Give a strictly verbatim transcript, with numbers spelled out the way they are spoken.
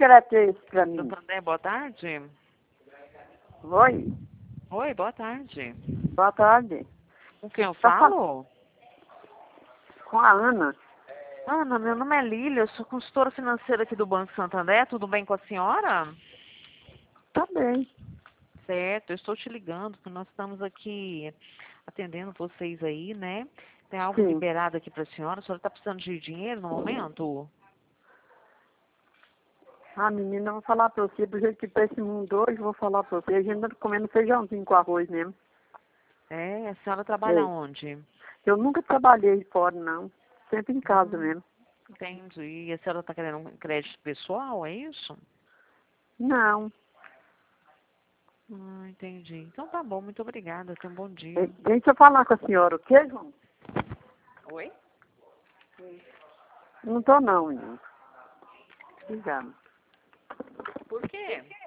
escreve isso pra mim. Santander, boa tarde. Oi, Oi, boa tarde. boa tarde. Com quem eu Tá falo? Com a Ana. Ana, meu nome é Lília, eu sou consultora financeira aqui do Banco Santander. Tudo bem com a senhora? Tá bem. Certo, eu estou te ligando, porque nós estamos aqui atendendo vocês aí, né? Tem algo Sim. liberado aqui para a senhora. A senhora está precisando de dinheiro no momento? Ah, menina, eu vou falar pra você, do jeito que tá esse mundo hoje, eu vou falar pra você. A gente anda comendo feijãozinho com arroz mesmo. É, a senhora trabalha É. onde? Eu nunca trabalhei fora, não. Sempre em casa Hum, mesmo. entendi. E a senhora está querendo um crédito pessoal, é isso? Não. Ah, entendi. Então tá bom, muito obrigada. Tenha um bom É, dia. deixa eu falar com a senhora, o quê, João? Oi? Não tô não, menino. Obrigada. Por quê?